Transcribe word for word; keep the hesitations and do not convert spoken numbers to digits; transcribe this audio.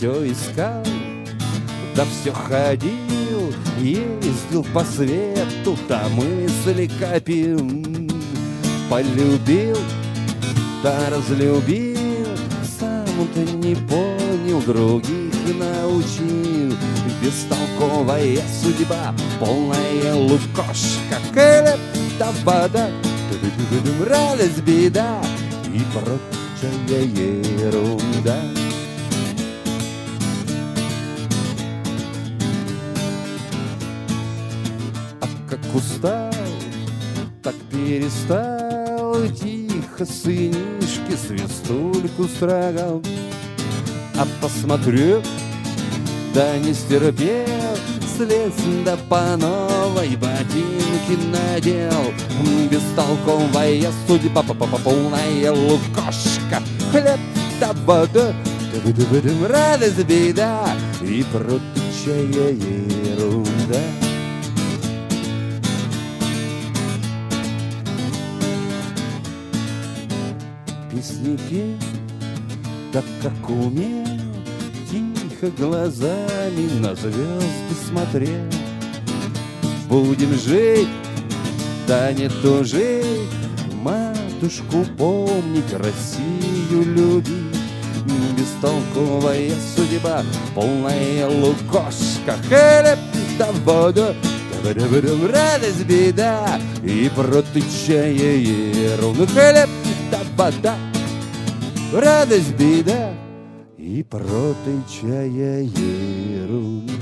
все искал, да все ходил, ездил по свету, да мысли копил. Полюбил, да разлюбил, сам-то не понял, других научил. Бестолковая судьба, полная лукошка, хлеб да вода, радость, беда и прочая ерунда. А как устал, так перестал, тихо сынишки свистульку строгал. А посмотрел, да не стерпел, слез да по новой ботинки надел. Бестолковая судьба, полная лукошка, хлеб да вода, радость, беда и прочая ерунда. Песни пел, так как умел, тихо глазами на звезды смотрел. Будем жить, да не тужить, матушку помнить, Россию любить. Бестолковая судьба, полная лукошка, хлеб да вода, радость, беда и прочая ерунда. Хлеб да вода, радость, беда и прочая ерунда.